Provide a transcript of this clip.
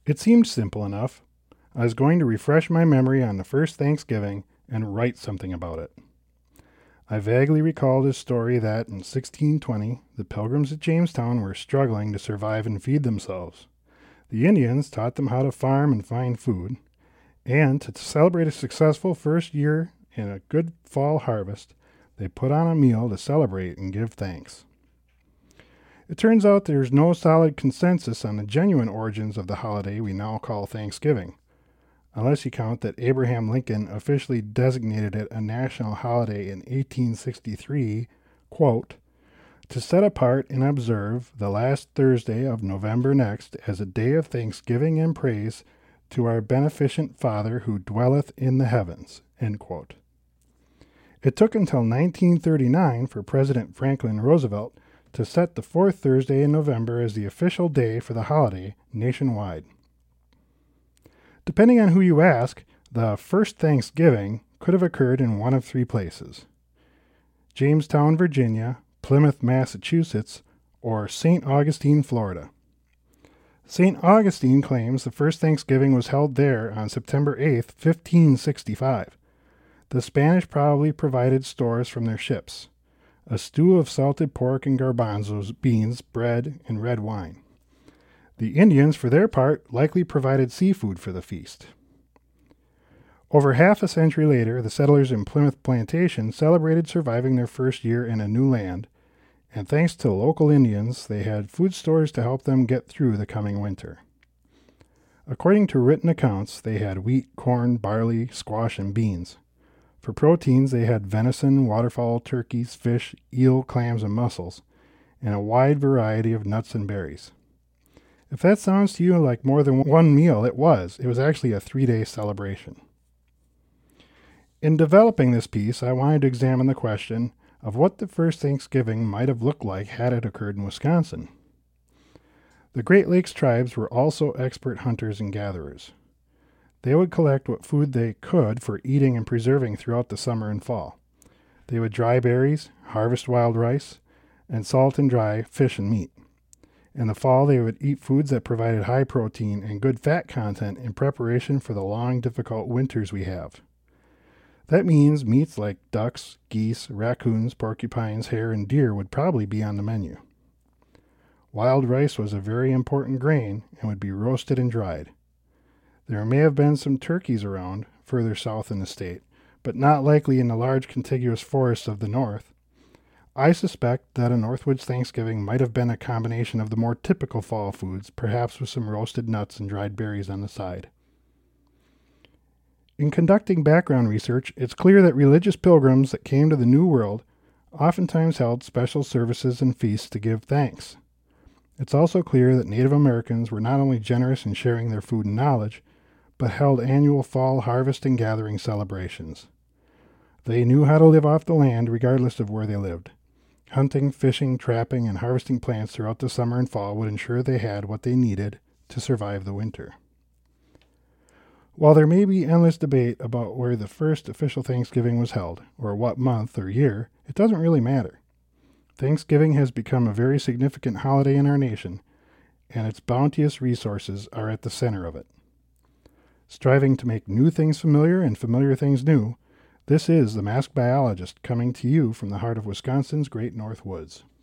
It seemed simple enough. I was going to refresh my memory on the first Thanksgiving and write something about it. I vaguely recalled his story that in 1620 the Pilgrims at Jamestown were struggling to survive and feed themselves. The Indians taught them how to farm and find food, and to celebrate a successful first year and a good fall harvest, they put on a meal to celebrate and give thanks. It turns out there's no solid consensus on the genuine origins of the holiday we now call Thanksgiving, unless you count that Abraham Lincoln officially designated it a national holiday in 1863, quote, to set apart and observe the last Thursday of November next as a day of thanksgiving and praise to our beneficent Father who dwelleth in the heavens, end quote. It took until 1939 for President Franklin Roosevelt to set the fourth Thursday in November as the official day for the holiday nationwide. Depending on who you ask, the first Thanksgiving could have occurred in one of three places: Jamestown, Virginia, Plymouth, Massachusetts, or St. Augustine, Florida. St. Augustine claims the first Thanksgiving was held there on September 8, 1565. The Spanish probably provided stores from their ships: a stew of salted pork and garbanzos, beans, bread, and red wine. The Indians, for their part, likely provided seafood for the feast. Over half a century later, the settlers in Plymouth Plantation celebrated surviving their first year in a new land, and thanks to local Indians, they had food stores to help them get through the coming winter. According to written accounts, they had wheat, corn, barley, squash, and beans. For proteins, they had venison, waterfowl, turkeys, fish, eel, clams, and mussels, and a wide variety of nuts and berries. If that sounds to you like more than one meal, it was. It was actually a 3-day celebration. In developing this piece, I wanted to examine the question of what the first Thanksgiving might have looked like had it occurred in Wisconsin. The Great Lakes tribes were also expert hunters and gatherers. They would collect what food they could for eating and preserving throughout the summer and fall. They would dry berries, harvest wild rice, and salt and dry fish and meat. In the fall, they would eat foods that provided high protein and good fat content in preparation for the long, difficult winters we have. That means meats like ducks, geese, raccoons, porcupines, hare, and deer would probably be on the menu. Wild rice was a very important grain and would be roasted and dried. There may have been some turkeys around further south in the state, but not likely in the large contiguous forests of the north. I suspect that a Northwoods Thanksgiving might have been a combination of the more typical fall foods, perhaps with some roasted nuts and dried berries on the side. In conducting background research, it's clear that religious pilgrims that came to the New World oftentimes held special services and feasts to give thanks. It's also clear that Native Americans were not only generous in sharing their food and knowledge, but held annual fall harvest and gathering celebrations. They knew how to live off the land regardless of where they lived. Hunting, fishing, trapping, and harvesting plants throughout the summer and fall would ensure they had what they needed to survive the winter. While there may be endless debate about where the first official Thanksgiving was held, or what month or year, it doesn't really matter. Thanksgiving has become a very significant holiday in our nation, and its bounteous resources are at the center of it. Striving to make new things familiar and familiar things new, this is the Masked Biologist coming to you from the heart of Wisconsin's Great North Woods.